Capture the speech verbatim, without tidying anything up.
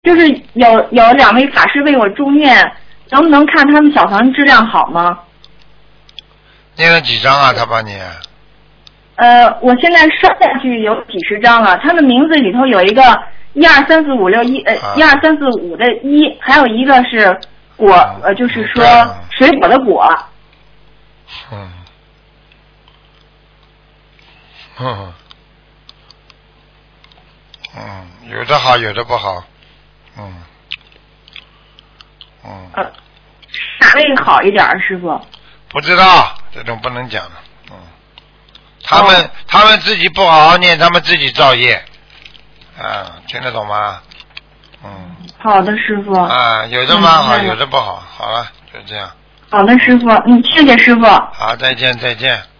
就是有有两位法师为我助念，能不能看他们小房子质量好吗？ 念了几张啊？他帮你？ 呃，我现在刷下去有几十张了。他的名字里头有一个一二三四五六一，呃，一二三四五的一，还有一个是果，呃，就是说水果的果。 嗯。嗯。嗯，有的好，有的不好。嗯。嗯。 呃，哪位好一点，师傅？ 不知道，这种不能讲的。嗯。他们、哦、他们自己不好好念，他们自己造业。啊，听得懂吗？嗯。 好的，师傅。 啊，有的蛮好，有的不好。好了，就这样。 好的，师傅，嗯，谢谢师傅。 好，再见，再见。